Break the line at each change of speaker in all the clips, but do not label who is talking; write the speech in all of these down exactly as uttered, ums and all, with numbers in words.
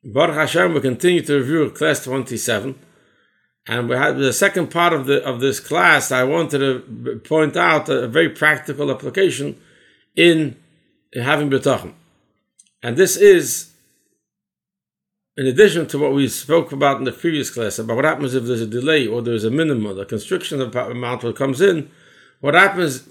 Baruch Hashem, we continue to review class twenty-seven, and we had the second part of the of this class. I wanted to point out a very practical application in having bitachon, and this is in addition to what we spoke about in the previous class about what happens if there's a delay or there's a minimum, the constriction of amount that comes in. What happens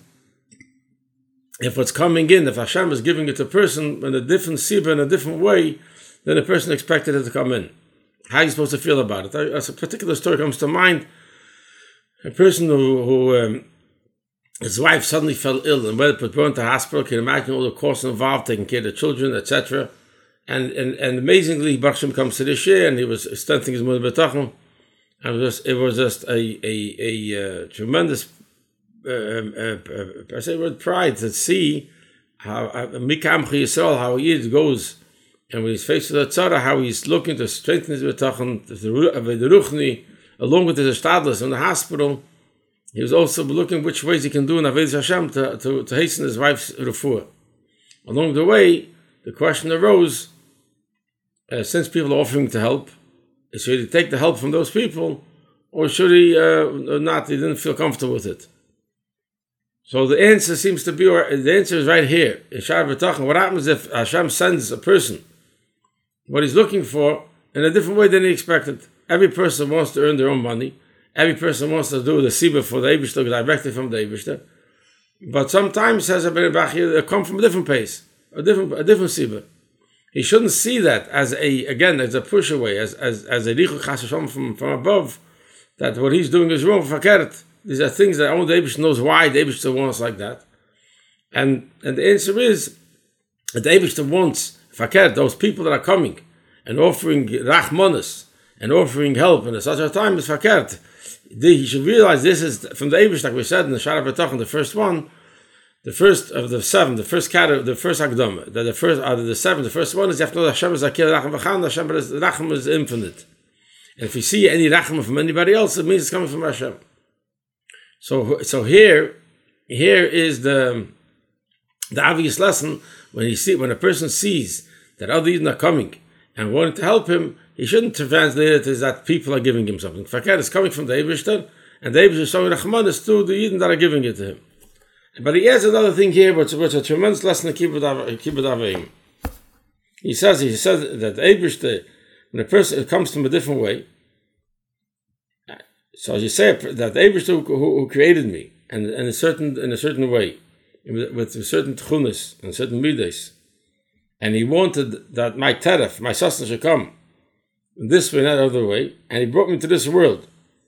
if what's coming in, if Hashem is giving it to a person in a different siba, in a different way than the person expected it to come in? How are you supposed to feel about it? As a particular story comes to mind, a person who, who um, his wife suddenly fell ill and went to the hospital. Can you imagine all the costs involved, taking care of the children, et cetera. And, and and amazingly, Baruch Hashem comes to this year, and he was strengthening his mother bitachon. And it was, it was just a a, a uh, tremendous, uh, uh, uh, I say word pride to see how Mikam Yisrael, how he goes, and when he's faced with the tzara, how he's looking to strengthen his bitachon, the ruchni, along with his shtadlis in the hospital. He was also looking which ways he can do in Avodas Hashem to, to, to hasten his wife's refuah. Along the way, the question arose, uh, since people are offering to help, should he take the help from those people, or should he uh, not? He didn't feel comfortable with it. So the answer seems to be, or the answer is right here. In Shar B'tachon, what happens if Hashem sends a person what he's looking for in a different way than he expected? Every person wants to earn their own money. Every person wants to do the siba for the Eibishter directly from the Eibishter. But sometimes, says Rabbeinu Bachya, they come from a different pace, a different a different siba. He shouldn't see that as a, again, as a push away, as as as a richuk chas v'shalom from from above, that what he's doing is wrong, fakert. These are things that only the Eibishter knows why the Eibishter wants like that. And and the answer is that the Eibishter wants fakert, those people that are coming and offering rachmanis and offering help in such a time is fakert. He should realize this is from the Eibush, like we said in the Shara B'tachon, the first one, the first of the seven, the first category, the first Akdama, the, the first out of the seven, the first one is you have to know that Hashem is Akil Racham V'chan, Hashem is Racham is infinite. And if you see any Racham from anybody else, it means it's coming from Hashem. So, so here, here is the the obvious lesson when you see when a person sees that other Yidden are coming and wanting to help him. He shouldn't translate it as that people are giving him something. Fakir is coming from the Eibishter, and the Eibishter is showing Rachmanis to the Yidden that are giving it to him. But he adds another thing here, which is a tremendous lesson in Kibbud Avayim. He says he says that the Eibishter, when a person it comes from a different way, so as you say that the Eibishter who, who created me, and in a certain in a certain way, with, with a certain tchunas and certain midas, and he wanted that my teref, my sustenance should come this way, not other way, and he brought me to this world.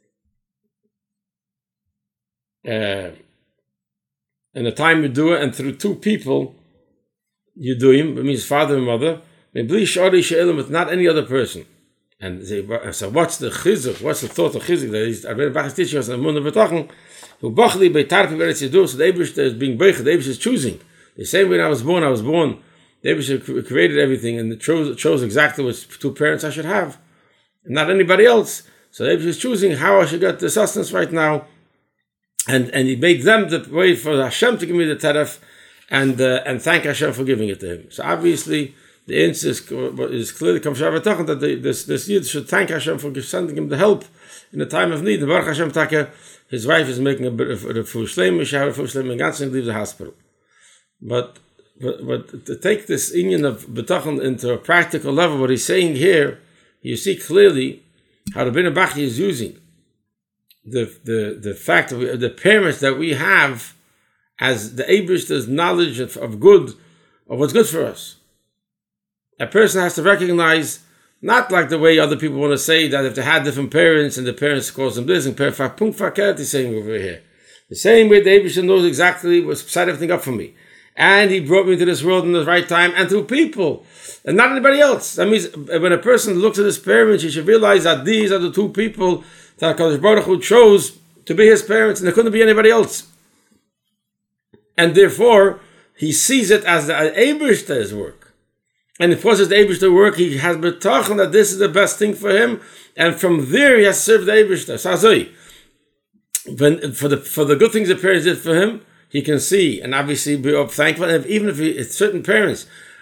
Uh, in the time you do it, and through two people, you do him, it means father and mother, with not any other person. And they, so what's the chizuk, what's the thought of chizuk? That is, Rabbeinu Bach is teaching us in the Munah B'tachon, who bachli beitarpi v'eretz yidur, so the Eibishter is being beichad, the Eibishter is choosing. The same way when I was born, I was born, the Eibishter created everything and chose, chose exactly which two parents I should have, and not anybody else. So the Eibishter is choosing how I should get the sustenance right now, and and he made them the way for Hashem to give me the teref, and uh, and thank Hashem for giving it to him. So obviously the answer is, is clearly comes from Shabbat that the, this this Yid should thank Hashem for sending him the help in the time of need. The Baruch Hashem Taka, his wife is making a bit of a full shleim, she had a full shleim, and Gansing leaves the hospital. But But, but to take this inyan of B'tachon into a practical level, what he's saying here, you see clearly how the Rabbeinu Bachya is using the the the fact of the parents that we have as the Eibishter's knowledge of, of good, of what's good for us. A person has to recognize, not like the way other people want to say that if they had different parents and the parents caused them this, and Punk Faket is saying over here. The same way the Eibishter knows exactly what's set everything up for me. And he brought me to this world in the right time and through people, and not anybody else. That means when a person looks at his parents, he should realize that these are the two people that HaKadosh Baruch Hu chose to be his parents, and there couldn't be anybody else. And therefore, he sees it as the Eibishter's work. And if it was the Eibishter's work, he has betachon that this is the best thing for him, and from there he has served the Eibishter. So, when, for the for the good things the parents did for him, he can see and obviously be thankful. And if, even if, he, if certain parents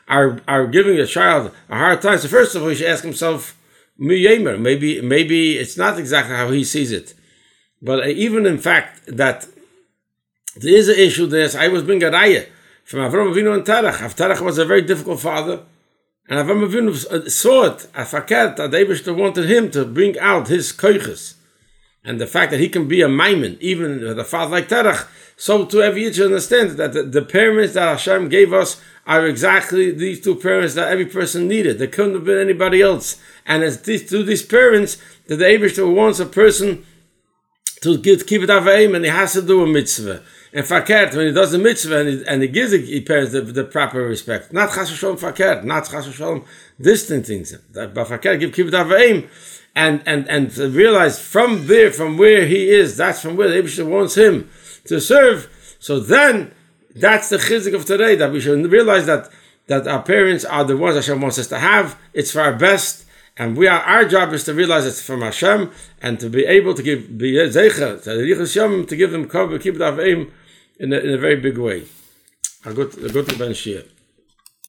are are giving a child a hard time. So first of all, he should ask himself, maybe maybe it's not exactly how he sees it, but even in fact that there is an issue there. I was being a raya from Avram Avinu and Terach. Terach was a very difficult father, and Avram Avinu saw it at Fakert that the Eibishter wanted him to bring out his koiches. And the fact that he can be a maimin, even the father like Terach, so to every Yid should understand that the, the parents that Hashem gave us are exactly these two parents that every person needed. There couldn't have been anybody else. And as these to these parents, that the Eibishter wants a person to give, keep it avaim, and he has to do a mitzvah. And fakert, when he does the mitzvah and he, and he gives the parents the, the proper respect, not chas v'sholom fakert, not chas v'sholom distant things, but fakert give keep it avaim. And, and, and to realize from there, from where he is, that's from where the Eibishter wants him to serve. So then, that's the chizik of today, that we should realize that, that our parents are the ones Hashem wants us to have. It's for our best. And we are, our job is to realize it's from Hashem and to be able to give, be zeicher, to give them cover, keep it aveim in a, in a very big way. I'll go to, I'll go to Ben Shia.